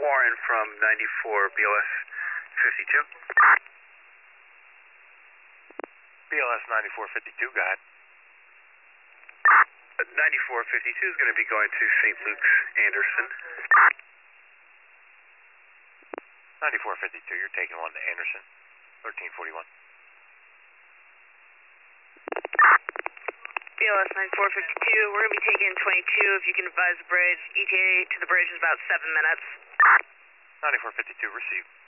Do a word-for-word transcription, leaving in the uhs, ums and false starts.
Warren from ninety-four B L S fifty-two. B L S ninety-four fifty-two, go ahead. ninety-four fifty-two is going to be going to Saint Luke's Anderson. ninety-four fifty-two, you're taking one to Anderson, thirteen forty-one. B L S ninety-four fifty-two, we're going to be taking twenty-two. If you can advise the bridge, E T A to the bridge is about seven minutes. ninety-four fifty-two, received.